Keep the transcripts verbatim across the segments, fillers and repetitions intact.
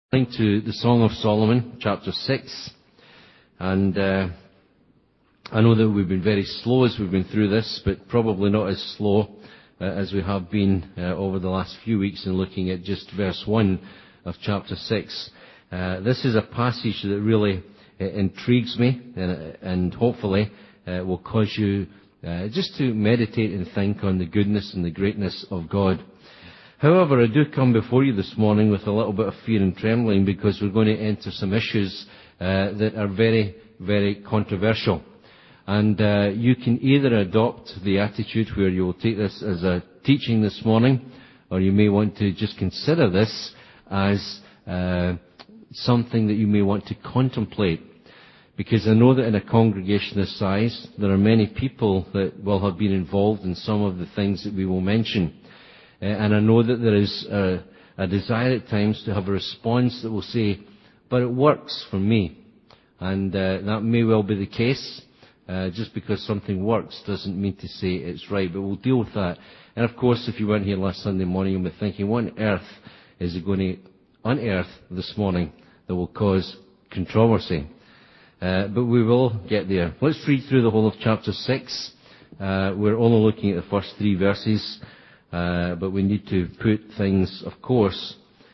To the Song of Solomon, chapter six, and uh, I know that we've been very slow as we've been through this, but probably not as slow uh, as we have been uh, over the last few weeks in looking at just verse one of chapter six. Uh, this is a passage that really uh, intrigues me, and, and hopefully uh, will cause you uh, just to meditate and think on the goodness and the greatness of God. However, I do come before you this morning with a little bit of fear and trembling, because we're going to enter some issues uh, that are very, very controversial. And uh, you can either adopt the attitude where you will take this as a teaching this morning, or you may want to just consider this as uh, something that you may want to contemplate. Because I know that in a congregation this size, there are many people that will have been involved in some of the things that we will mention. Uh, and I know that there is a, a desire at times to have a response that will say, but it works for me. And uh, that may well be the case. Uh, just because something works doesn't mean to say it's right, but we'll deal with that. And of course, if you weren't here last Sunday morning, you'll be thinking, what on earth is it going to unearth this morning that will cause controversy? Uh, but we will get there. Let's read through the whole of chapter six. Uh, we're only looking at the first three verses. Uh, but we need to put things, of course,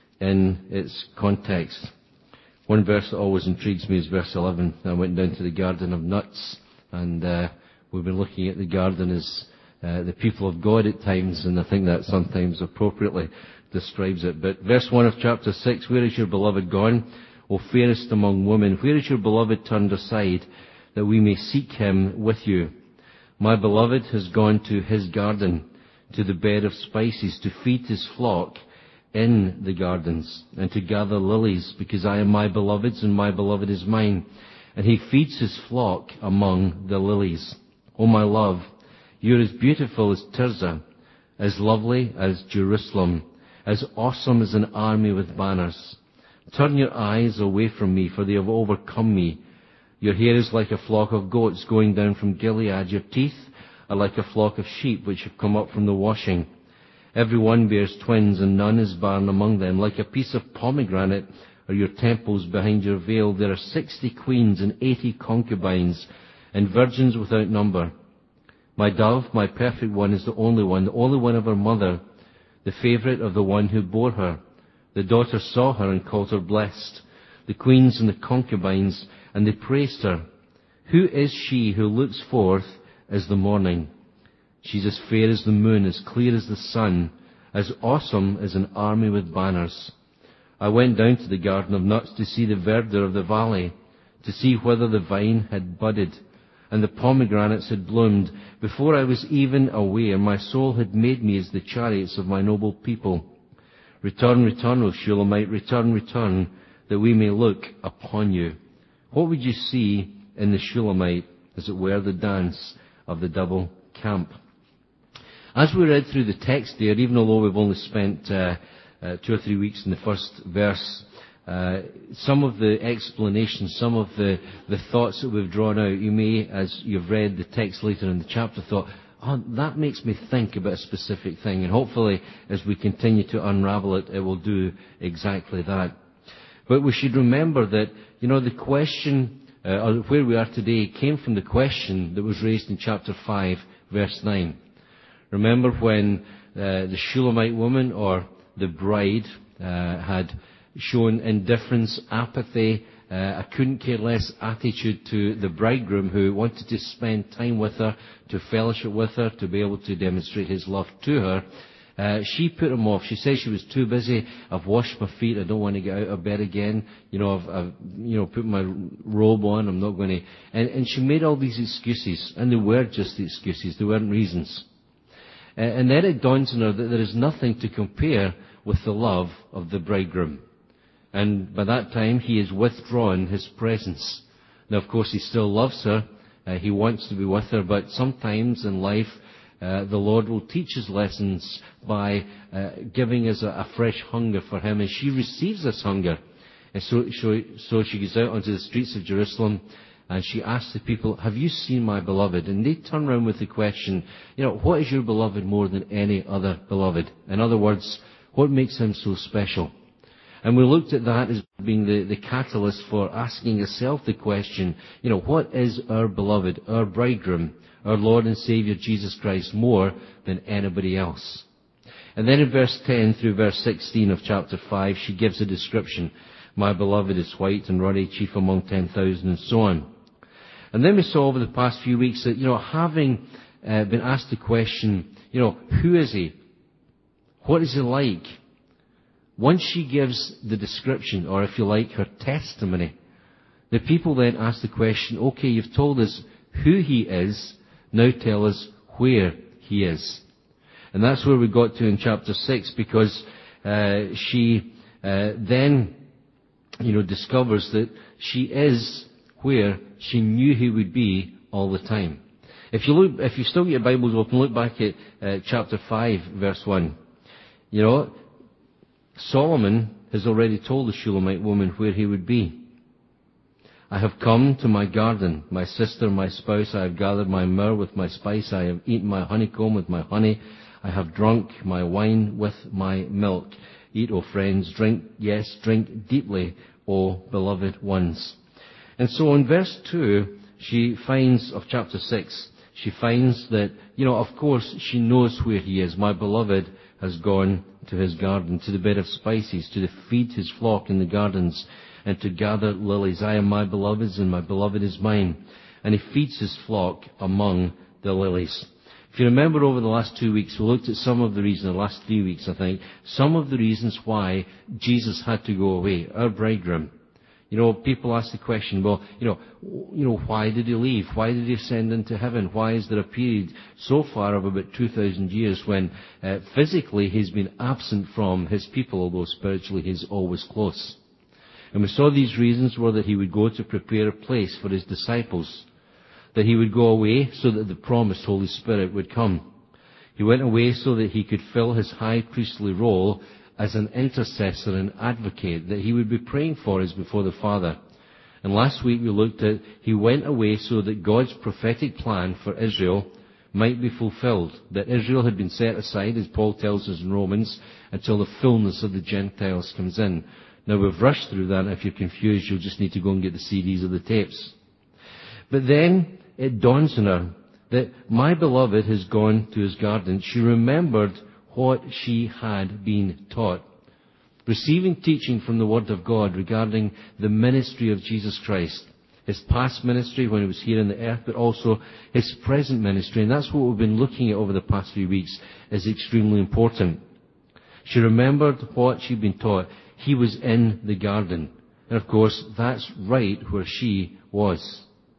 in its context. One verse that always intrigues me is verse eleven. I went down to the garden of nuts, and uh, we've been looking at the garden as uh, the people of God at times, and I think that sometimes appropriately describes it. But verse one of chapter six, where is your beloved gone, O fairest among women? Where is your beloved turned aside, that we may seek him with you? My beloved has gone to his garden, to the bed of spices, to feed his flock in the gardens, and to gather lilies, because I am my beloved's, and my beloved is mine. And he feeds his flock among the lilies. O my love, you are as beautiful as Tirzah, as lovely as Jerusalem, as awesome as an army with banners. Turn your eyes away from me, for they have overcome me. Your hair is like a flock of goats going down from Gilead. Your teeth are like a flock of sheep which have come up from the washing. Every one bears twins, and none is barren among them. Like a piece of pomegranate are your temples behind your veil. There are sixty queens and eighty concubines, and virgins without number. My dove, my perfect one, is the only one, the only one of her mother, the favourite of the one who bore her. The daughter saw her and called her blessed, the queens and the concubines, and they praised her. Who is she who looks forth as the morning? She's as fair as the moon, as clear as the sun, as awesome as an army with banners. I went down to the garden of nuts to see the verdure of the valley, to see whether the vine had budded and the pomegranates had bloomed. Before I was even aware, my soul had made me as the chariots of my noble people. Return, return, O Shulamite, return, return, that we may look upon you. What would you see in the Shulamite, as it were, the dance of the double camp? As we read through the text there, even although we've only spent uh, uh, two or three weeks in the first verse, uh, some of the explanations, some of the, the thoughts that we've drawn out, you may, as you've read the text later in the chapter, thought, oh, that makes me think about a specific thing. And hopefully, as we continue to unravel it, it will do exactly that. But we should remember that, you know, the question, uh, or where we are today, came from the question that was raised in chapter five, verse nine. Remember when uh, the Shulamite woman, or the bride, uh, had shown indifference, apathy, uh, a couldn't care less attitude to the bridegroom, who wanted to spend time with her, to fellowship with her, to be able to demonstrate his love to her. Uh, she put him off. She said she was too busy. I've washed my feet. I don't want to get out of bed again. You know, I've, I've you know, put my robe on. I'm not going to. And, and she made all these excuses, and they were just the excuses. They weren't reasons. Uh, and then it dawns on her that there is nothing to compare with the love of the bridegroom. And by that time, he has withdrawn his presence. Now, of course, he still loves her. Uh, he wants to be with her, but sometimes in life, Uh, the Lord will teach us lessons by uh, giving us a, a fresh hunger for him, and she receives this hunger. And so, so, so she goes out onto the streets of Jerusalem, and she asks the people, have you seen my beloved? And they turn around with the question, you know, what is your beloved more than any other beloved? In other words, what makes him so special? And we looked at that as being the, the catalyst for asking yourself the question, you know, what is our beloved, our bridegroom, our Lord and Saviour Jesus Christ more than anybody else? And then in verse ten through verse sixteen of chapter five, she gives a description. My beloved is white and ruddy, chief among ten thousand, and so on. And then we saw over the past few weeks that, you know, having uh, been asked the question, you know, who is he? What is he like? Once she gives the description, or if you like, her testimony, the people then ask the question, okay, you've told us who he is, now tell us where he is. And that's where we got to in chapter six, because uh, she uh, then, you know, discovers that she is where she knew he would be all the time. If you look, if you still get your Bibles open, look back at uh, chapter five, verse one. You know, Solomon has already told the Shulamite woman where he would be. I have come to my garden, my sister, my spouse. I have gathered my myrrh with my spice. I have eaten my honeycomb with my honey. I have drunk my wine with my milk. Eat, O friends, drink, yes, drink deeply, O beloved ones. And so in verse two, she finds, of chapter six, she finds that, you know, of course, she knows where he is. My beloved has gone to his garden, to the bed of spices, to feed his flock in the gardens, and to gather lilies. I am my beloved's, and my beloved is mine. And he feeds his flock among the lilies. If you remember over the last two weeks, we looked at some of the reasons, the last three weeks, I think, some of the reasons why Jesus had to go away, our bridegroom. You know, people ask the question, well, you know, you know, why did he leave? Why did he ascend into heaven? Why is there a period so far of about two thousand years when uh, physically he's been absent from his people, although spiritually he's always close? And we saw these reasons were that he would go to prepare a place for his disciples, that he would go away so that the promised Holy Spirit would come. He went away so that he could fill his high priestly role as an intercessor and advocate, that he would be praying for us before the Father. And last week we looked at, he went away so that God's prophetic plan for Israel might be fulfilled, that Israel had been set aside, as Paul tells us in Romans, until the fullness of the Gentiles comes in. Now we've rushed through that, and if you're confused, you'll just need to go and get the C Ds or the tapes. But then it dawns on her that my beloved has gone to his garden. She remembered what she had been taught. Receiving teaching from the Word of God regarding the ministry of Jesus Christ. His past ministry when he was here on the earth, but also his present ministry. And that's what we've been looking at over the past few weeks, is extremely important. She remembered what she'd been taught. He was in the garden. And of course, that's right where she was.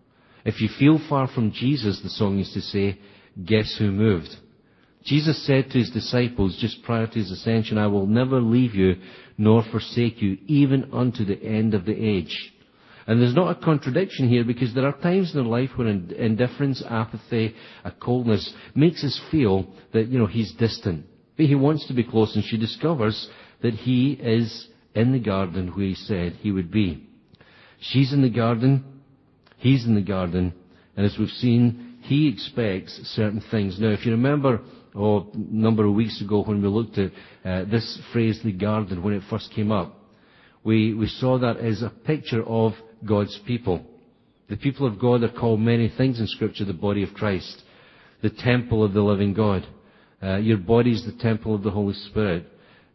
If you feel far from Jesus, the song used to say, guess who moved? Jesus said to his disciples just prior to his ascension, I will never leave you nor forsake you, even unto the end of the age. And there's not a contradiction here, because there are times in our life when indifference, apathy, a coldness makes us feel that, you know, he's distant. But he wants to be close, and she discovers that he is in the garden where he said he would be. She's in the garden, he's in the garden, and as we've seen, he expects certain things. Now, if you remember, oh, a number of weeks ago when we looked at uh, this phrase, the garden, when it first came up, we, we saw that as a picture of God's people. The people of God are called many things in Scripture, the body of Christ, the temple of the living God. Uh, your body is the temple of the Holy Spirit.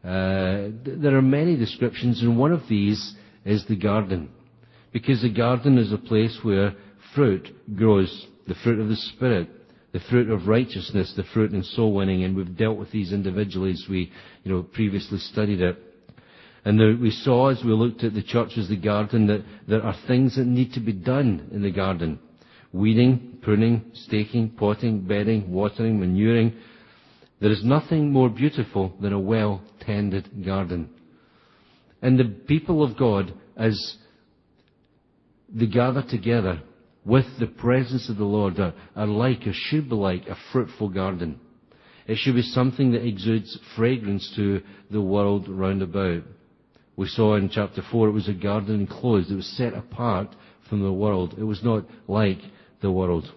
Uh, th- there are many descriptions, and one of these is the garden. Because the garden is a place where fruit grows, the fruit of the Spirit, the fruit of righteousness, the fruit in soul winning, and we've dealt with these individually as we, you know, previously studied it. And there, we saw as we looked at the church as the garden that there are things that need to be done in the garden. Weeding, pruning, staking, potting, bedding, watering, manuring. There is nothing more beautiful than a well-tended garden. And the people of God, as they gather together with the presence of the Lord, are, are like, or should be like, a fruitful garden. It should be something that exudes fragrance to the world round about. We saw in chapter four, it was a garden enclosed. It was set apart from the world. It was not like the world.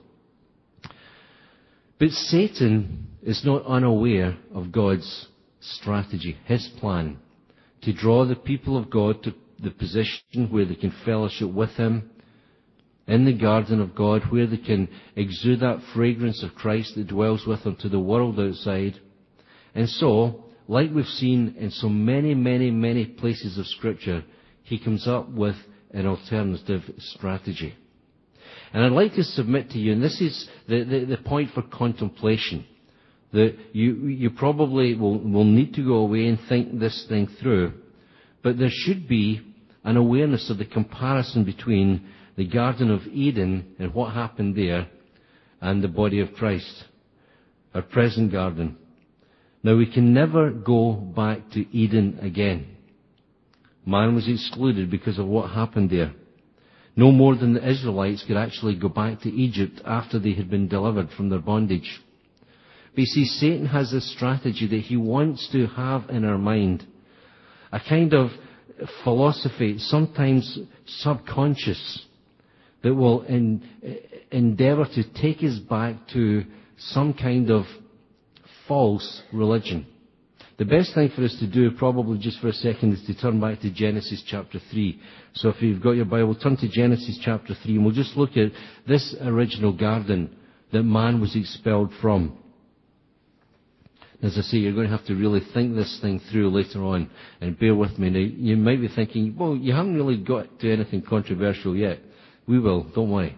But Satan is not unaware of God's strategy, his plan to draw the people of God to the position where they can fellowship with Him in the garden of God, where they can exude that fragrance of Christ that dwells with them to the world outside. And so, like we've seen in so many, many, many places of Scripture, He comes up with an alternative strategy. And I'd like to submit to you, and this is the, the, the point for contemplation, that you, you probably will, will need to go away and think this thing through. But there should be an awareness of the comparison between the Garden of Eden and what happened there and the body of Christ, our present garden. Now, we can never go back to Eden again. Man was excluded because of what happened there. No more than the Israelites could actually go back to Egypt after they had been delivered from their bondage. But you see, Satan has this strategy that he wants to have in our mind, a kind of philosophy, sometimes subconscious, that will in, endeavour to take us back to some kind of false religion. The best thing for us to do, probably just for a second, is to turn back to Genesis chapter three. So if you've got your Bible, turn to Genesis chapter three, and we'll just look at this original garden that man was expelled from. As I say, you're going to have to really think this thing through later on, and bear with me. Now, you might be thinking, well, you haven't really got to anything controversial yet. We will, don't worry.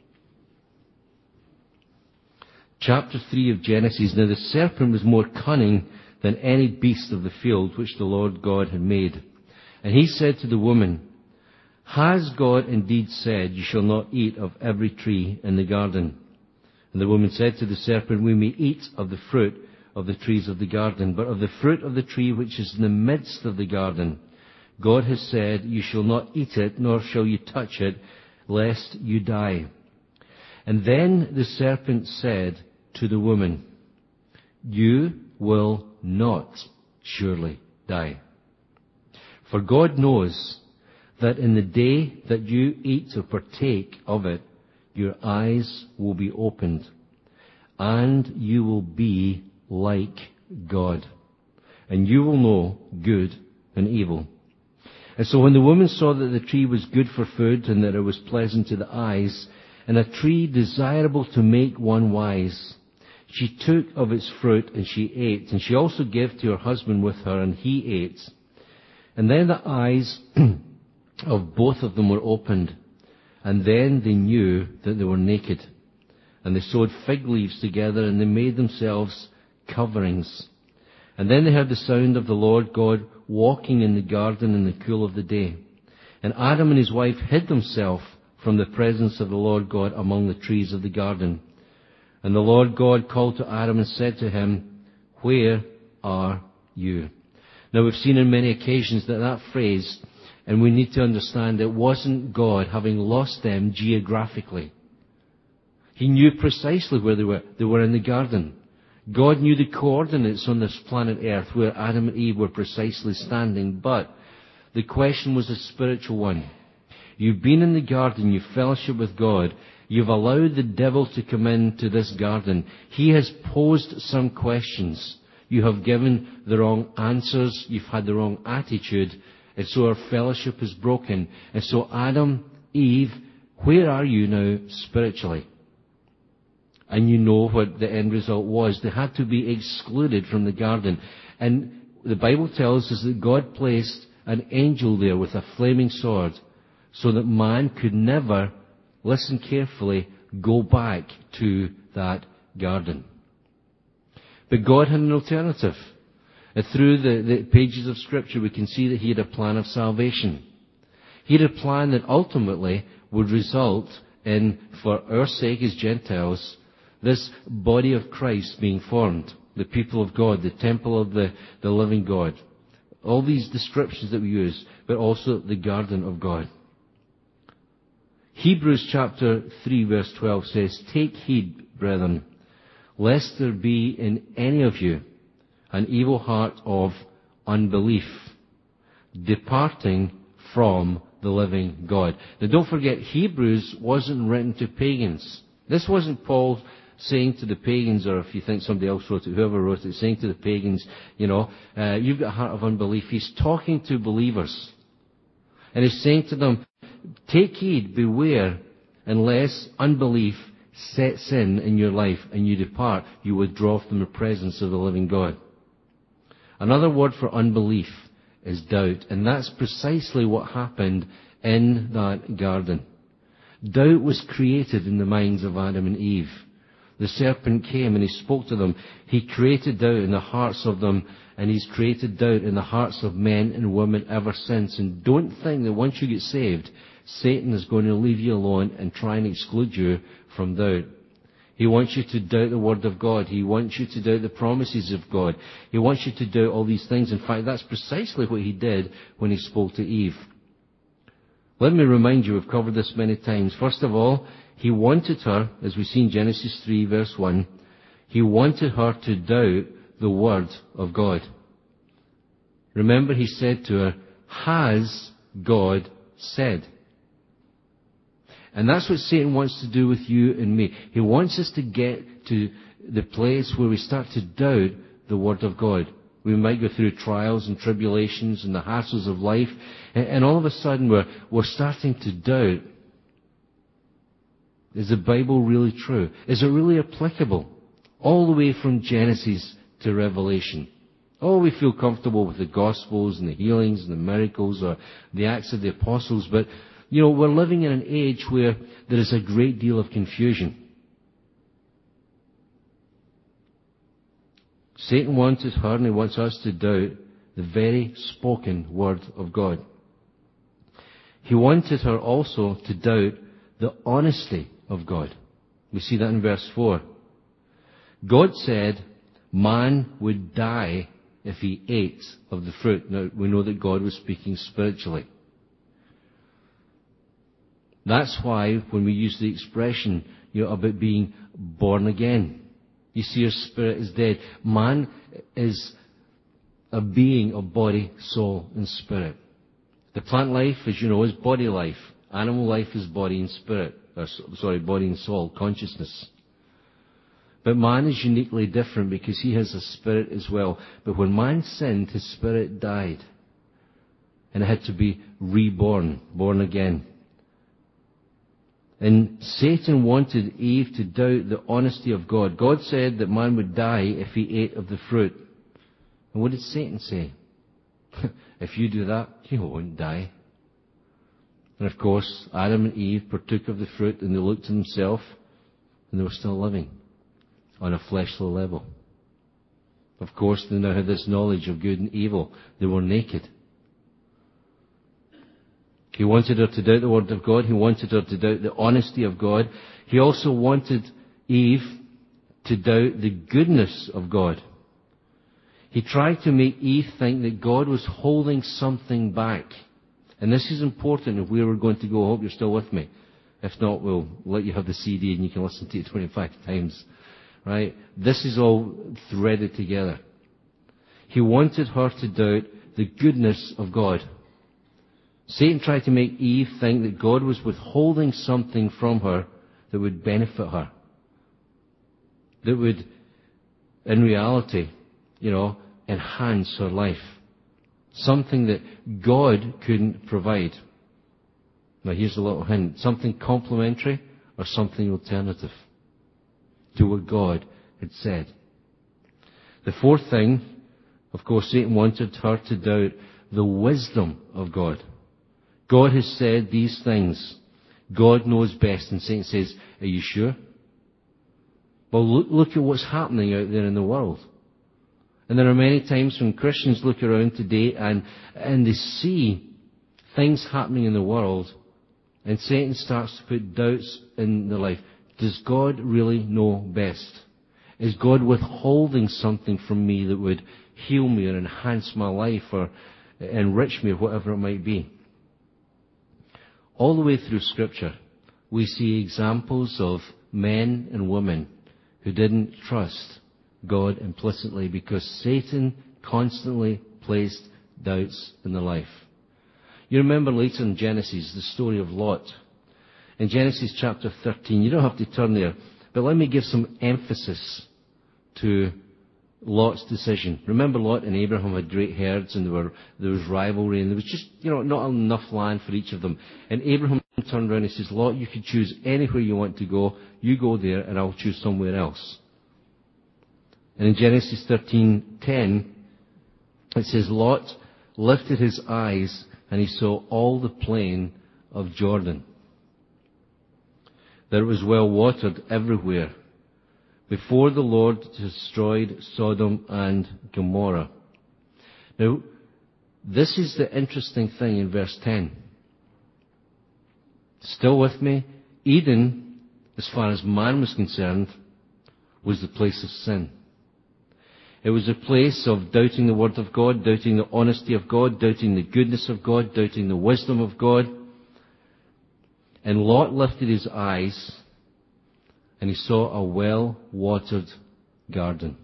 Chapter three of Genesis. Now the serpent was more cunning than any beast of the field which the Lord God had made. And he said to the woman, Has God indeed said, You shall not eat of every tree in the garden? And the woman said to the serpent, We may eat of the fruit of the trees of the garden, but of the fruit of the tree which is in the midst of the garden, God has said, You shall not eat it, nor shall you touch it, lest you die. And then the serpent said to the woman, You will not surely die. For God knows that in the day that you eat or partake of it, your eyes will be opened, and you will be like God, and you will know good and evil. And so when the woman saw that the tree was good for food, and that it was pleasant to the eyes, and a tree desirable to make one wise, she took of its fruit, and she ate, and she also gave to her husband with her, and he ate. And then the eyes of both of them were opened, and then they knew that they were naked. And they sewed fig leaves together, and they made themselves coverings. And then they heard the sound of the Lord God walking in the garden in the cool of the day. And Adam and his wife hid themselves from the presence of the Lord God among the trees of the garden. And the Lord God called to Adam and said to him, Where are you? Now we've seen on many occasions that that phrase, and we need to understand, it wasn't God having lost them geographically. He knew precisely where they were. They were in the garden. God knew the coordinates on this planet Earth where Adam and Eve were precisely standing, but the question was a spiritual one. You've been in the garden, you've fellowship with God, you've allowed the devil to come into this garden. He has posed some questions. You have given the wrong answers, you've had the wrong attitude, and so our fellowship is broken. And so Adam, Eve, where are you now spiritually? And you know what the end result was. They had to be excluded from the garden. And the Bible tells us that God placed an angel there with a flaming sword so that man could never, listen carefully, go back to that garden. But God had an alternative. And through the, the pages of Scripture we can see that He had a plan of salvation. He had a plan that ultimately would result in, for our sake as Gentiles, this body of Christ being formed, the people of God, the temple of the, the living God. All these descriptions that we use, but also the garden of God. Hebrews chapter three verse twelve says, Take heed, brethren, lest there be in any of you an evil heart of unbelief, departing from the living God. Now don't forget, Hebrews wasn't written to pagans. This wasn't Paul saying to the pagans, or if you think somebody else wrote it, whoever wrote it, saying to the pagans, you know, uh, you've got a heart of unbelief. He's talking to believers. And he's saying to them, take heed, beware, unless unbelief sets in in your life and you depart, you withdraw from the presence of the living God. Another word for unbelief is doubt. And that's precisely what happened in that garden. Doubt was created in the minds of Adam and Eve. The serpent came and he spoke to them. He created doubt in the hearts of them, and he's created doubt in the hearts of men and women ever since. And don't think that once you get saved, Satan is going to leave you alone and try and exclude you from doubt. He wants you to doubt the Word of God. He wants you to doubt the promises of God. He wants you to doubt all these things. In fact, that's precisely what he did when he spoke to Eve. Let me remind you, we've covered this many times. First of all, he wanted her, as we see in Genesis three, verse one, he wanted her to doubt the Word of God. Remember, he said to her, has God said? And that's what Satan wants to do with you and me. He wants us to get to the place where we start to doubt the Word of God. We might go through trials and tribulations and the hassles of life, and, and all of a sudden we're, we're starting to doubt. Is the Bible really true? Is it really applicable? All the way from Genesis to Revelation. Oh, we feel comfortable with the Gospels and the healings and the miracles or the Acts of the Apostles, but, you know, we're living in an age where there is a great deal of confusion. Satan wanted her, and he wants us to doubt the very spoken Word of God. He wanted her also to doubt the honesty of God. We see that in verse four. God said man would die if he ate of the fruit. Now, we know that God was speaking spiritually. That's why when we use the expression, you know, about being born again, you see, your spirit is dead. Man is a being of body, soul, and spirit. The plant life, as you know, is body life. Animal life is body and spirit. Or, sorry, body and soul, consciousness. But man is uniquely different because he has a spirit as well. But when man sinned, his spirit died. And it had to be reborn, born again. And Satan wanted Eve to doubt the honesty of God. God said that man would die if he ate of the fruit. And what did Satan say? If you do that, you won't die. And of course, Adam and Eve partook of the fruit, and they looked at themselves, and they were still living on a fleshly level. Of course, they now had this knowledge of good and evil. They were naked. He wanted her to doubt the Word of God. He wanted her to doubt the honesty of God. He also wanted Eve to doubt the goodness of God. He tried to make Eve think that God was holding something back. And this is important if we were going to go. I hope you're still with me. If not, we'll let you have the C D and you can listen to it twenty-five times. Right? This is all threaded together. He wanted her to doubt the goodness of God. Satan tried to make Eve think that God was withholding something from her that would benefit her. That would, in reality, you know, enhance her life. Something that God couldn't provide. Now here's a little hint. Something complementary or something alternative to what God had said. The fourth thing, of course, Satan wanted her to doubt the wisdom of God. God has said these things. God knows best. And Satan says, are you sure? Well, look, look at what's happening out there in the world. And there are many times when Christians look around today and, and they see things happening in the world, and Satan starts to put doubts in their life. Does God really know best? Is God withholding something from me that would heal me or enhance my life or enrich me or whatever it might be? All the way through Scripture, we see examples of men and women who didn't trust God implicitly because Satan constantly placed doubts in their life. You remember later in Genesis the story of Lot. In Genesis chapter thirteen, you don't have to turn there, But let me give some emphasis to Lot's decision. Remember, Lot and Abraham had great herds, and there were there was rivalry, and there was just, you know, not enough land for each of them. And Abraham turned around and says, Lot, you can choose anywhere you want to go. You go there, and I'll choose somewhere else. And in Genesis thirteen ten, it says, Lot lifted his eyes, and he saw all the plain of Jordan. That it was well watered everywhere, before the Lord destroyed Sodom and Gomorrah. Now, this is the interesting thing in verse ten. Still with me? Eden, as far as man was concerned, was the place of sin. It was a place of doubting the Word of God, doubting the honesty of God, doubting the goodness of God, doubting the wisdom of God. And Lot lifted his eyes, and he saw a well-watered garden.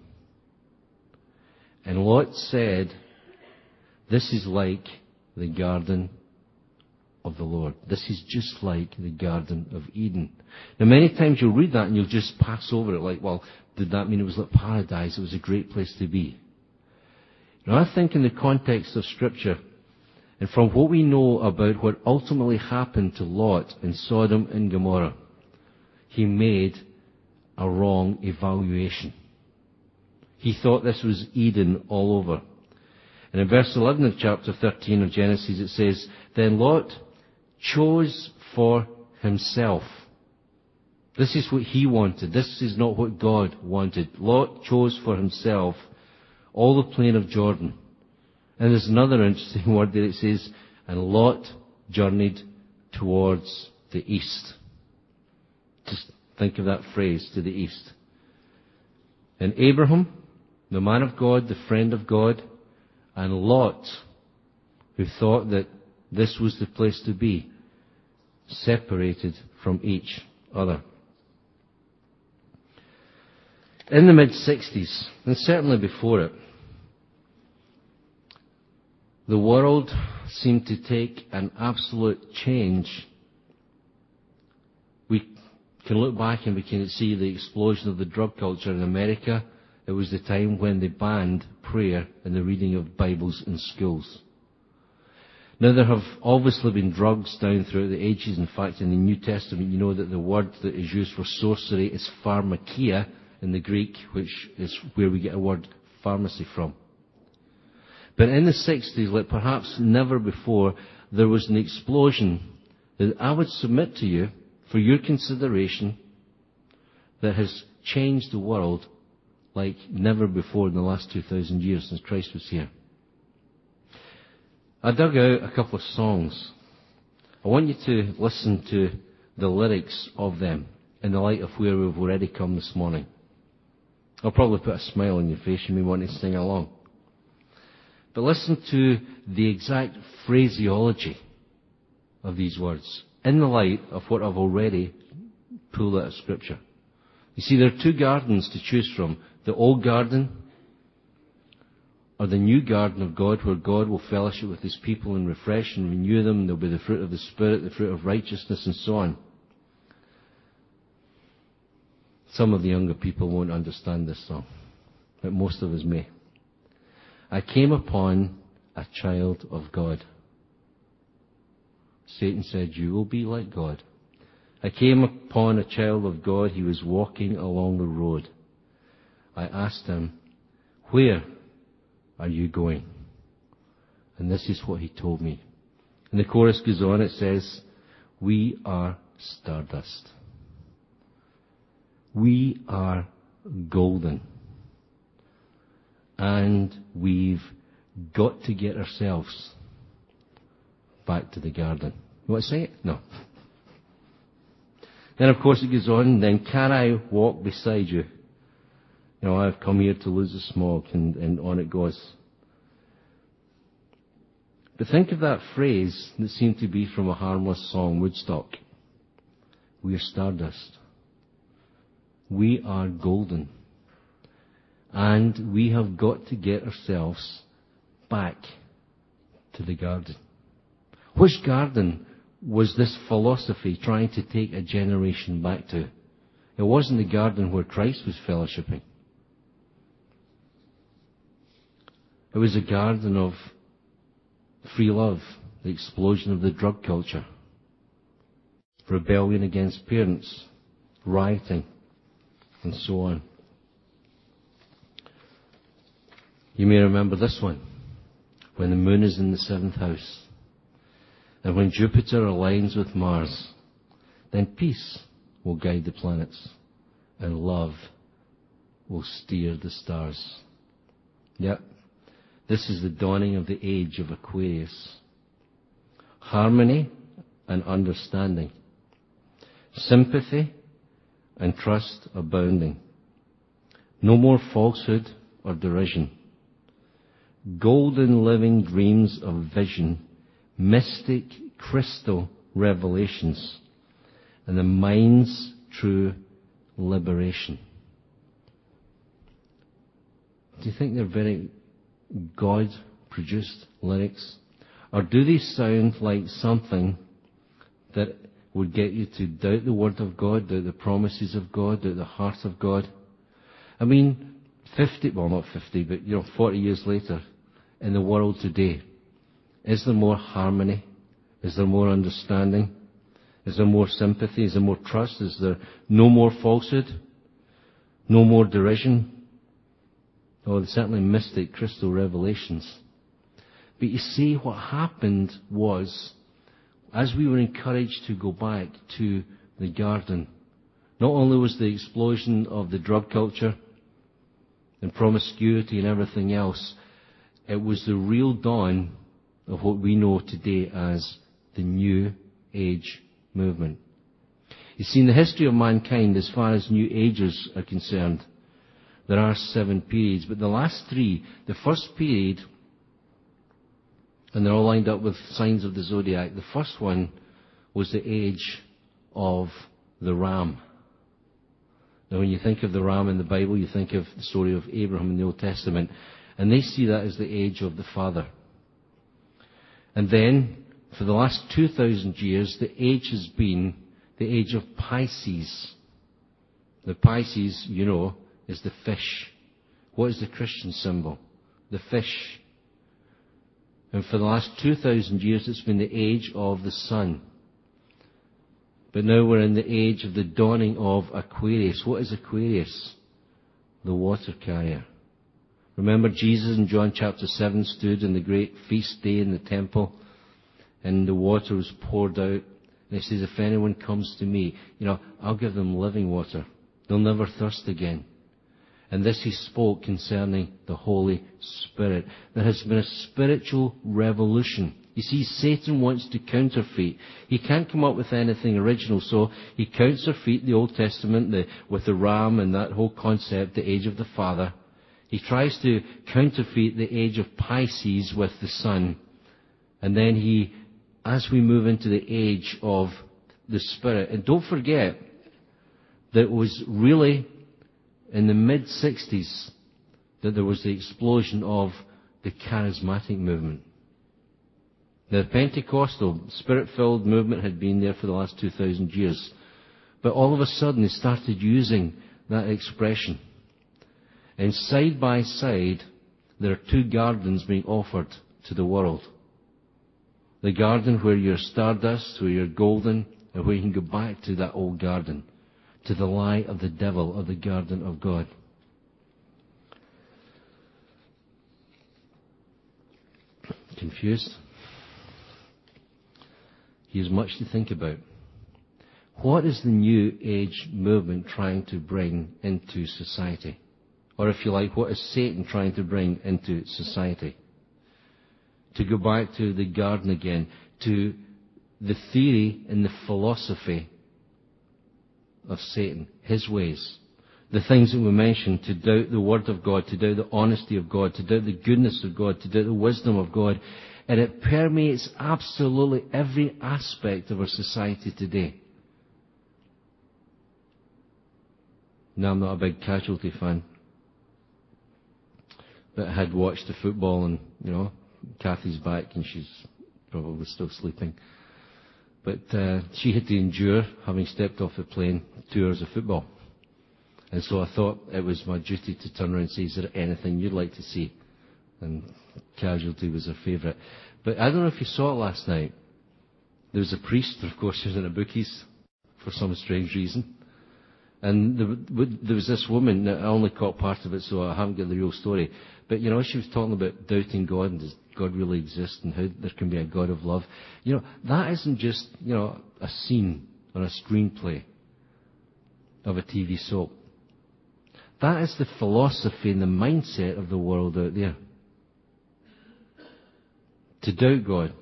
And Lot said, this is like the garden of the Lord. This is just like the Garden of Eden. Now, many times you'll read that and you'll just pass over it like, well, did that mean it was like paradise? It was a great place to be. Now, I think in the context of Scripture, and from what we know about what ultimately happened to Lot in Sodom and Gomorrah, he made a wrong evaluation. He thought this was Eden all over. And in verse eleven of chapter thirteen of Genesis it says, then Lot chose for himself. This is what he wanted. This is not what God wanted. Lot chose for himself all the plain of Jordan. And there's another interesting word there. It says, and Lot journeyed towards the east. Just think of that phrase, to the east. And Abraham, the man of God, the friend of God, and Lot, who thought that this was the place to be, separated from each other. In the mid-sixties, and certainly before it, the world seemed to take an absolute change. We can look back and we can see the explosion of the drug culture in America. It was the time when they banned prayer and the reading of Bibles in schools. Now, there have obviously been drugs down throughout the ages. In fact, in the New Testament, you know that the word that is used for sorcery is pharmakia in the Greek, which is where we get our word pharmacy from. But in the sixties, like perhaps never before, there was an explosion that I would submit to you for your consideration that has changed the world like never before in the last two thousand years since Christ was here. I dug out a couple of songs. I want you to listen to the lyrics of them in the light of where we've already come this morning. I'll probably put a smile on your face. You may want to sing along. But listen to the exact phraseology of these words in the light of what I've already pulled out of Scripture. You see, there are two gardens to choose from. The old garden or the new garden of God, where God will fellowship with His people and refresh and renew them. There'll be the fruit of the Spirit, the fruit of righteousness, and so on. Some of the younger people won't understand this song, but most of us may. I came upon a child of God. Satan said, you will be like God. I came upon a child of God. He was walking along the road. I asked him, where are you going? And this is what he told me. And the chorus goes on. It says, we are stardust. We are golden. And we've got to get ourselves back to the garden. You want to say it? No. Then, of course, it goes on. Then, can I walk beside you? You know, I've come here to lose the smoke, and, and on it goes. But think of that phrase that seemed to be from a harmless song, Woodstock. We are stardust. We are golden. And we have got to get ourselves back to the garden. Which garden was this philosophy trying to take a generation back to? It wasn't the garden where Christ was fellowshipping. It was a garden of free love, the explosion of the drug culture, rebellion against parents, rioting, and so on. You may remember this one, when the moon is in the seventh house, and when Jupiter aligns with Mars, then peace will guide the planets, and love will steer the stars. Yep, this is the dawning of the age of Aquarius. Harmony and understanding, sympathy and trust abounding. No more falsehood or derision. Golden living dreams of vision, mystic crystal revelations, and the mind's true liberation. Do you think they're very God-produced lyrics? Or do they sound like something that would get you to doubt the Word of God, doubt the promises of God, doubt the heart of God? I mean, fifty, well not fifty, but you know, forty years later, in the world today, is there more harmony? Is there more understanding? Is there more sympathy? Is there more trust? Is there no more falsehood? No more derision? Oh, there's certainly mystic crystal revelations. But you see, what happened was, as we were encouraged to go back to the garden, not only was the explosion of the drug culture and promiscuity and everything else, it was the real dawn of what we know today as the New Age movement. You see, in the history of mankind, as far as New Agers are concerned, there are seven periods, but the last three, the first period, and they're all lined up with signs of the zodiac, the first one was the age of the ram. Now, when you think of the ram in the Bible, you think of the story of Abraham in the Old Testament, and they see that as the age of the father. And then, for the last two thousand years, the age has been the age of Pisces. The Pisces, you know, is the fish. What is the Christian symbol? The fish. And for the last two thousand years, it's been the age of the sun. But now we're in the age of the dawning of Aquarius. What is Aquarius? The water carrier. Remember, Jesus in John chapter seven stood in the great feast day in the temple, and the water was poured out. And he says, if anyone comes to me, you know, I'll give them living water. They'll never thirst again. And this he spoke concerning the Holy Spirit. There has been a spiritual revolution. You see, Satan wants to counterfeit. He can't come up with anything original, so he counterfeit the Old Testament the, with the ram and that whole concept, the age of the Father. He tries to counterfeit the age of Pisces with the sun. And then he, as we move into the age of the Spirit, and don't forget that it was really in the mid-sixties that there was the explosion of the charismatic movement. The Pentecostal, Spirit-filled movement had been there for the last two thousand years. But all of a sudden they started using that expression. And side by side, there are two gardens being offered to the world. The garden where you're stardust, where you're golden, and where you can go back to that old garden, to the lie of the devil, of the garden of God. Confused? Here's much to think about. What is the New Age movement trying to bring into society? Or if you like, what is Satan trying to bring into society? To go back to the garden again, to the theory and the philosophy of Satan, his ways. The things that we mentioned, to doubt the Word of God, to doubt the honesty of God, to doubt the goodness of God, to doubt the wisdom of God. And it permeates absolutely every aspect of our society today. Now, I'm not a big Casualty fan, but I had watched the football, and, you know, Kathy's back and she's probably still sleeping. But uh, she had to endure, having stepped off the plane, two hours of football. And so I thought it was my duty to turn around and say, is there anything you'd like to see? And Casualty was her favourite. But I don't know if you saw it last night. There was a priest, of course, who was in a bookies for some strange reason. And there, there was this woman, I only caught part of it, so I haven't got the real story. But, you know, she was talking about doubting God and does God really exist and how there can be a God of love. You know, that isn't just, you know, a scene or a screenplay of a T V soap. That is the philosophy and the mindset of the world out there. To doubt God.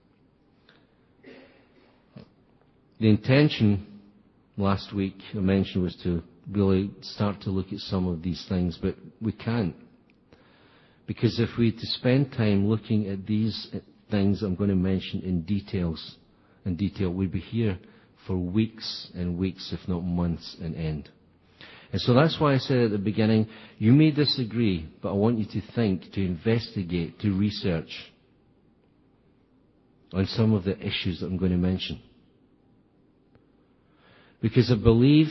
The intention last week I mentioned was to really start to look at some of these things, but we can't. Because if we to spend time looking at these things I'm going to mention in details, in detail, we'd be here for weeks and weeks, if not months, and end. And so that's why I said at the beginning, you may disagree, but I want you to think, to investigate, to research on some of the issues that I'm going to mention. Because I believe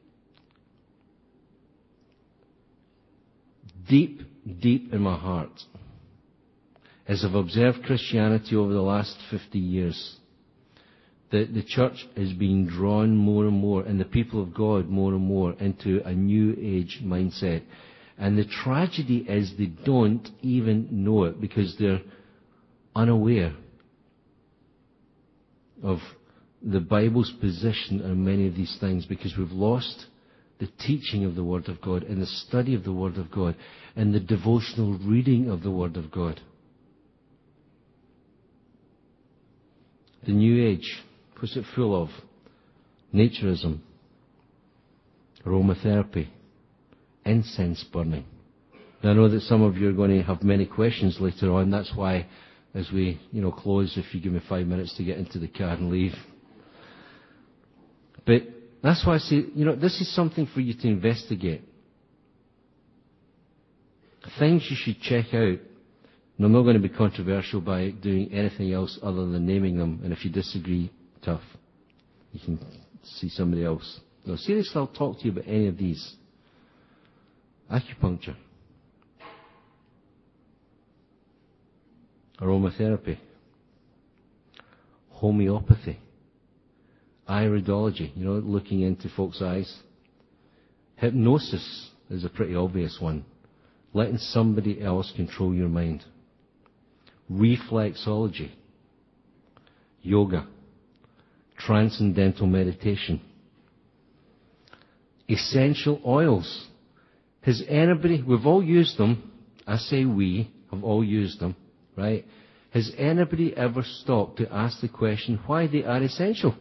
deep, deep in my heart, as I've observed Christianity over the last fifty years, that the church is being drawn more and more, and the people of God more and more, into a new age mindset. And the tragedy is they don't even know it because they're unaware of the Bible's position on many of these things, because we've lost the teaching of the Word of God and the study of the Word of God and the devotional reading of the Word of God. The New Age, what's it full of? Naturism, aromatherapy, incense burning. Now, I know that some of you are going to have many questions later on. That's why, as we, you know, close, if you give me five minutes to get into the car and leave. But that's why I say, you know, this is something for you to investigate. Things you should check out. And I'm not going to be controversial by doing anything else other than naming them. And if you disagree, tough. You can see somebody else. No, seriously, I'll talk to you about any of these. Acupuncture. Aromatherapy. Homeopathy. Iridology, you know, looking into folks' eyes. Hypnosis is a pretty obvious one. Letting somebody else control your mind. Reflexology. Yoga. Transcendental meditation. Essential oils. Has anybody, we've all used them, I say we have all used them, right? Has anybody ever stopped to ask the question why they are essential?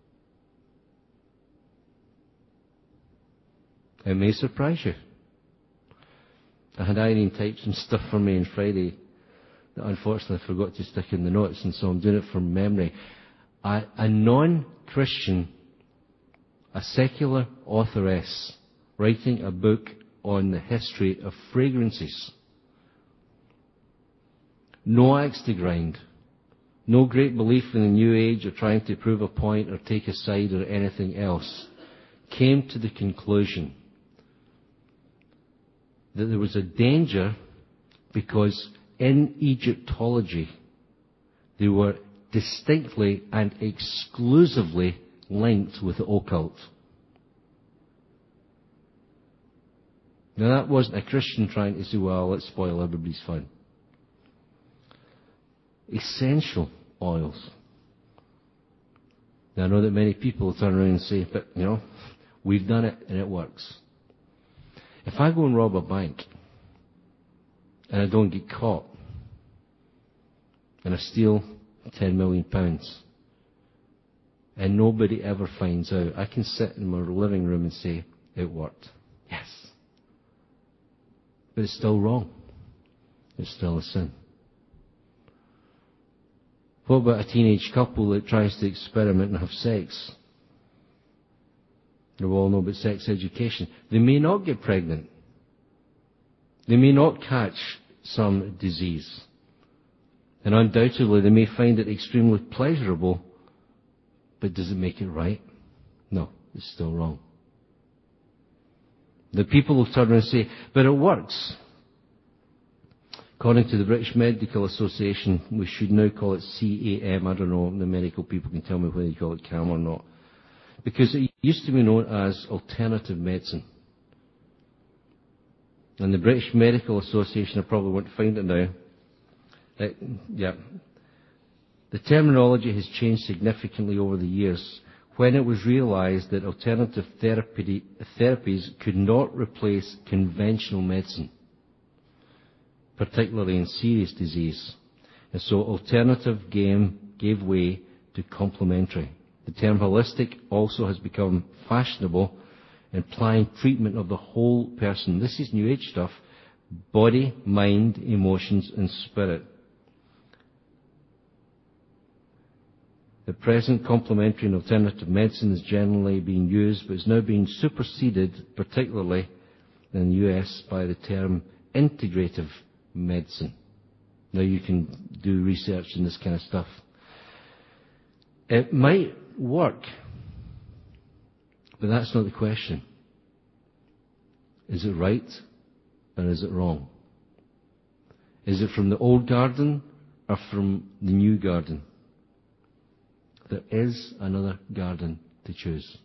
It may surprise you. I had Irene type some stuff for me on Friday that unfortunately I forgot to stick in the notes, and so I'm doing it from memory. A, a non-Christian, a secular authoress, writing a book on the history of fragrances. No axe to grind. No great belief in the New Age or trying to prove a point or take a side or anything else. Came to the conclusion that there was a danger because in Egyptology they were distinctly and exclusively linked with the occult. Now that wasn't a Christian trying to say, well, let's spoil everybody's fun. Essential oils. Now I know that many people turn around and say, but, you know, we've done it and it works. If I go and rob a bank and I don't get caught and I steal ten million pounds and nobody ever finds out, I can sit in my living room and say, it worked. Yes. But it's still wrong. It's still a sin. What about a teenage couple that tries to experiment and have sex? We all know about sex education. They may not get pregnant. They may not catch some disease. And undoubtedly they may find it extremely pleasurable, but does it make it right? No, it's still wrong. The people will turn around and say, but it works. According to the British Medical Association, we should now call it C A M. I don't know, the medical people can tell me whether you call it C A M or not. Because it used to be known as alternative medicine. And the British Medical Association, I probably won't find it now. It, yeah. The terminology has changed significantly over the years when it was realized that alternative therapy, therapies could not replace conventional medicine, particularly in serious disease. And so alternative game gave way to complementary. The term holistic also has become fashionable, implying treatment of the whole person. This is New Age stuff. Body, mind, emotions, and spirit. The present complementary and alternative medicine is generally being used, but is now being superseded, particularly in the U S, by the term integrative medicine. Now you can do research in this kind of stuff. It might work, but that's not the question. Is it right or is it wrong? Is it from the old garden or from the new garden? There is another garden to choose.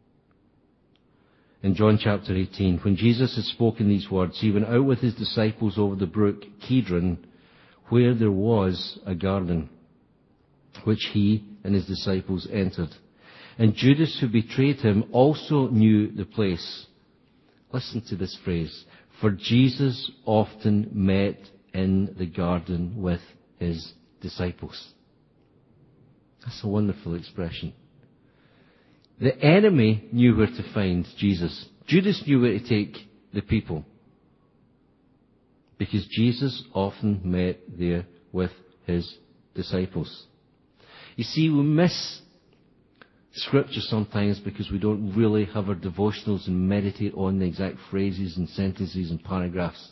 In John chapter eighteen, when Jesus had spoken these words, he went out with his disciples over the brook Kidron, where there was a garden, which he and his disciples entered. And Judas, who betrayed him, also knew the place. Listen to this phrase. For Jesus often met in the garden with his disciples. That's a wonderful expression. The enemy knew where to find Jesus. Judas knew where to take the people. Because Jesus often met there with his disciples. You see, we miss Scripture sometimes because we don't really have our devotionals and meditate on the exact phrases and sentences and paragraphs.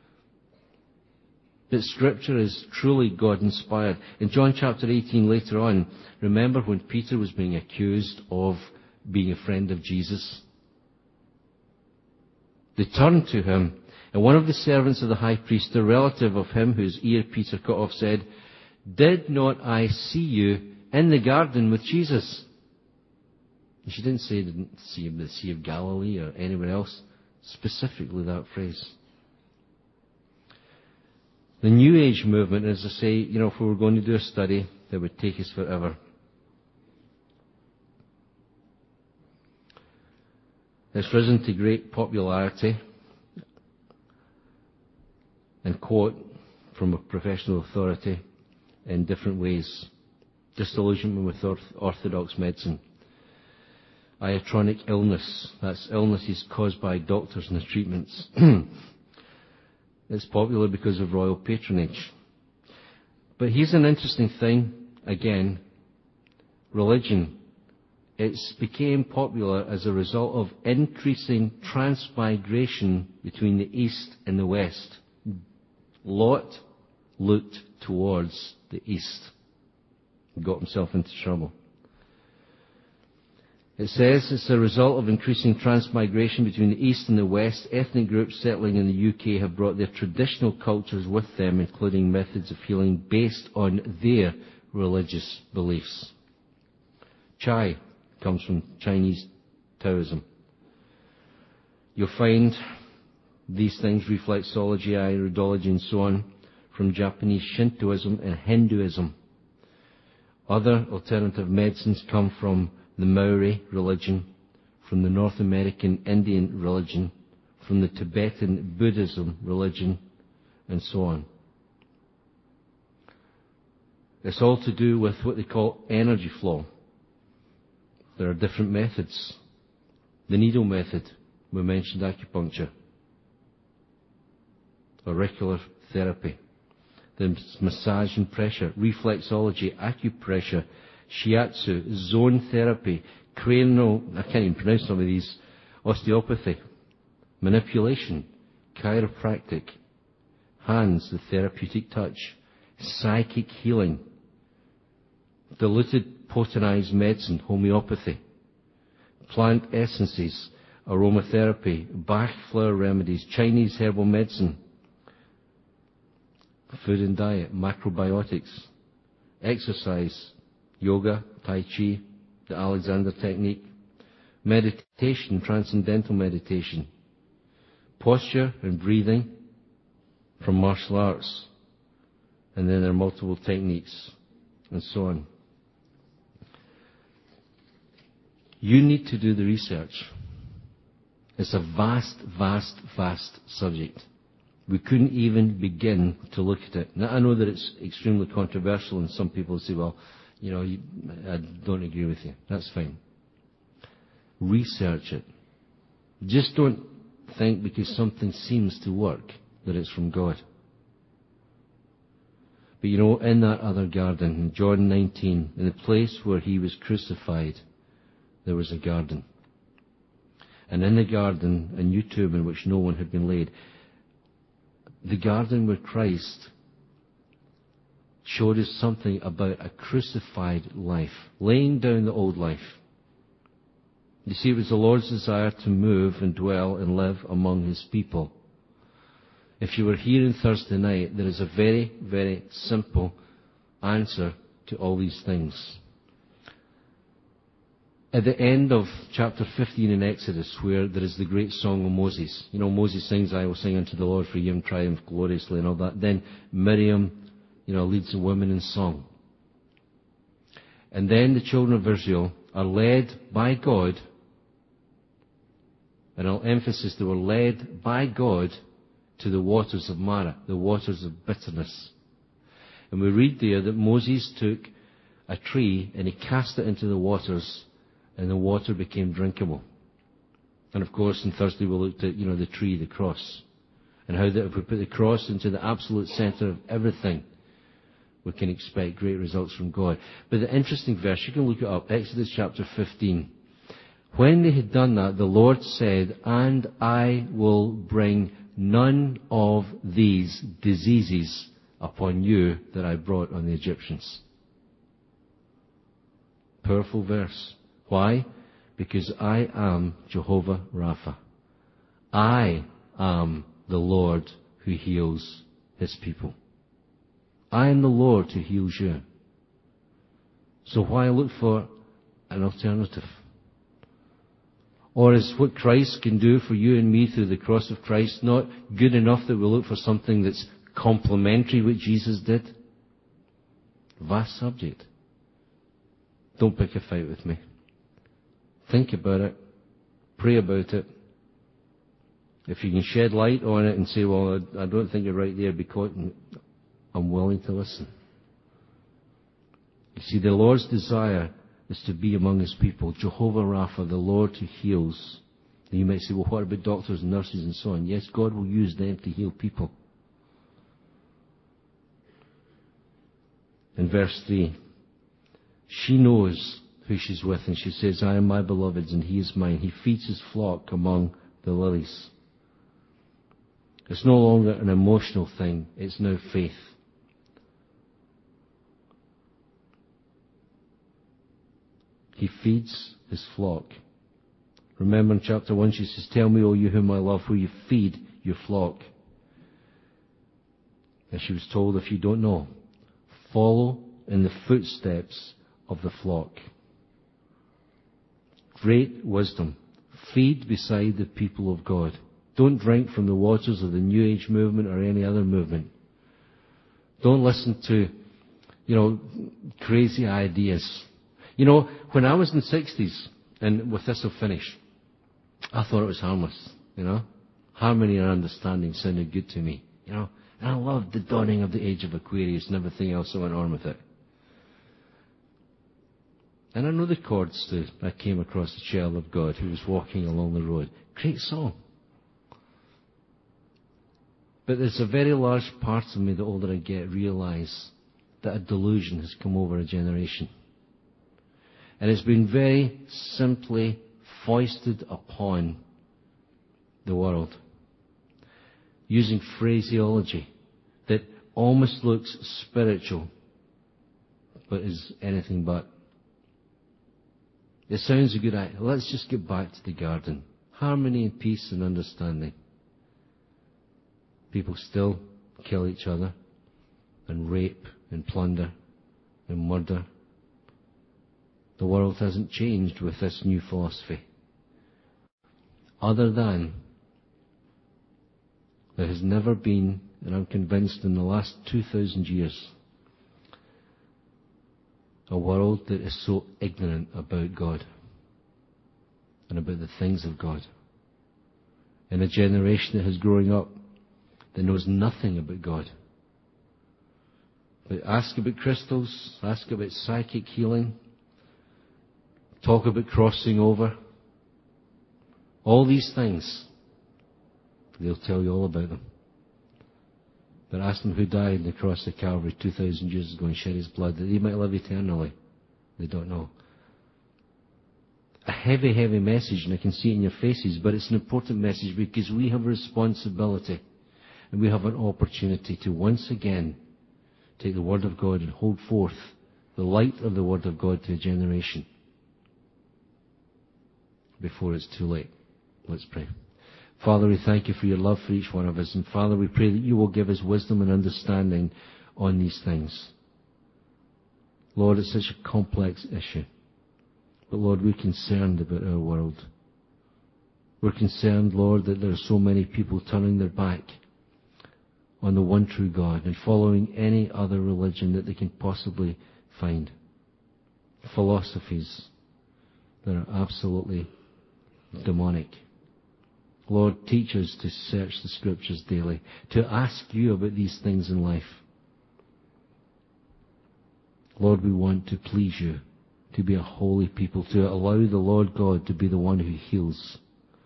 But Scripture is truly God-inspired. In John chapter eighteen later on, remember when Peter was being accused of being a friend of Jesus? They turned to him, and one of the servants of the high priest, a relative of him whose ear Peter cut off, said, "Did not I see you in the garden with Jesus?" And she didn't say didn't see him in the Sea of Galilee or anywhere else. Specifically that phrase. The New Age movement, as I say, you know, if we were going to do a study, that would take us forever. It's risen to great popularity, and quote from a professional authority, in different ways. Disillusionment with orth- orthodox medicine. Iatronic illness, that's illnesses caused by doctors and their treatments. It's popular because of royal patronage. But here's an interesting thing, again, religion. It became popular as a result of increasing transmigration between the East and the West. Lot looked towards the East and got himself into trouble. It says it's a result of increasing transmigration between the East and the West. Ethnic groups settling in the U K have brought their traditional cultures with them, including methods of healing based on their religious beliefs. Chai comes from Chinese Taoism. You'll find these things, reflexology, iridology and so on, from Japanese Shintoism and Hinduism. Other alternative medicines come from the Maori religion, from the North American Indian religion, from the Tibetan Buddhism religion, and so on. It's all to do with what they call energy flow. There are different methods. The needle method, we mentioned acupuncture. Auricular therapy. The massage and pressure, reflexology, acupressure, shiatsu, zone therapy, cranial, I can't even pronounce some of these, osteopathy, manipulation, chiropractic, hands, the therapeutic touch, psychic healing, diluted potenized medicine, homeopathy, plant essences, aromatherapy, Bach flower remedies, Chinese herbal medicine, food and diet, macrobiotics, exercise, yoga, Tai Chi, the Alexander technique, meditation, transcendental meditation, posture and breathing from martial arts, and then there are multiple techniques, and so on. You need to do the research. It's a vast, vast, vast subject. We couldn't even begin to look at it. Now, I know that it's extremely controversial, and some people say, well, you know, you, I don't agree with you. That's fine. Research it. Just don't think because something seems to work that it's from God. But you know, in that other garden, in John nineteen, in the place where he was crucified, there was a garden. And in the garden, a new tomb in which no one had been laid. The garden where Christ showed us something about a crucified life, laying down the old life. You see, it was the Lord's desire to move and dwell and live among his people. If you were here on Thursday night, there is a very, very simple answer to all these things. At the end of chapter fifteen in Exodus, where there is the great song of Moses, you know, Moses sings, I will sing unto the Lord, for him triumph gloriously, and all that. Then Miriam, you know, leads the women in song. And then the children of Israel are led by God, and I'll emphasize, they were led by God to the waters of Marah, the waters of bitterness. And we read there that Moses took a tree and he cast it into the waters, and the water became drinkable. And of course, on Thursday we looked at, you know, the tree, the cross, and how that if we put the cross into the absolute center of everything, we can expect great results from God. But the interesting verse, you can look it up, Exodus chapter fifteen. When they had done that, the Lord said, and I will bring none of these diseases upon you that I brought on the Egyptians. Powerful verse. Why? Because I am Jehovah Rapha. I am the Lord who heals his people. I am the Lord who heals you. So why look for an alternative? Or is what Christ can do for you and me through the cross of Christ not good enough that we look for something that's complementary what Jesus did? Vast subject. Don't pick a fight with me. Think about it. Pray about it. If you can shed light on it and say, well, I, I don't think you're right there, because I'm willing to listen. You see, the Lord's desire is to be among his people. Jehovah Rapha, the Lord who heals. And you might say, well, what about doctors and nurses and so on? Yes, God will use them to heal people. In verse three, she knows who she's with, and she says, I am my beloved's, and he is mine. He feeds his flock among the lilies. It's no longer an emotional thing. It's now faith. He feeds his flock. Remember in chapter one, she says, tell me, O you whom I love, will you feed your flock? And she was told, if you don't know, follow in the footsteps of the flock. Great wisdom. Feed beside the people of God. Don't drink from the waters of the New Age movement or any other movement. Don't listen to, you know, crazy ideas. You know, when I was in the sixties, and with this I'll finish, I thought it was harmless, you know. Harmony and understanding sounded good to me, you know. And I loved the dawning of the age of Aquarius and everything else that went on with it. And I know the chords too. I came across a child of God who was walking along the road. Great song. But there's a very large part of me, the older I get, realize that a delusion has come over a generation. And it's been very simply foisted upon the world, using phraseology that almost looks spiritual, but is anything but. It sounds a good idea. Let's just get back to the garden. harmony and peace and understanding. People still kill each other and rape and plunder and murder. The world hasn't changed with this new philosophy, other than there has never been, and I'm convinced in the last two thousand years, a world that is so ignorant about God and about the things of God. And a generation that is growing up that knows nothing about God. But ask about crystals, ask about psychic healing, talk about crossing over. All these things, they'll tell you all about them. But ask them who died on the cross of Calvary two thousand years ago and shed his blood, that they might live eternally. They don't know. A heavy, heavy message, and I can see it in your faces, but it's an important message because we have a responsibility and we have an opportunity to once again take the Word of God and hold forth the light of the Word of God to a generation before it's too late. Let's pray. Father, we thank you for your love for each one of us. And Father, we pray that you will give us wisdom and understanding on these things. Lord, it's such a complex issue. But Lord, we're concerned about our world. We're concerned, Lord, that there are so many people turning their back on the one true God and following any other religion that they can possibly find. Philosophies that are absolutely demonic. Lord, teach us to search the Scriptures daily, to ask you about these things in life. Lord, we want to please you, to be a holy people, to allow the Lord God to be the one who heals.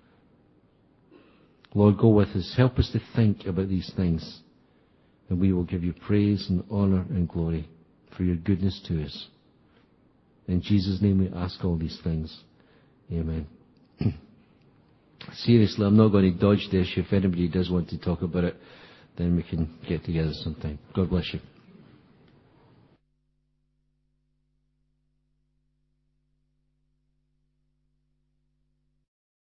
Lord, go with us. Help us to think about these things, and we will give you praise and honor and glory for your goodness to us. In Jesus' name we ask all these things. Amen. Seriously, I'm not going to dodge the issue. If anybody does want to talk about it, then we can get together sometime. God bless you.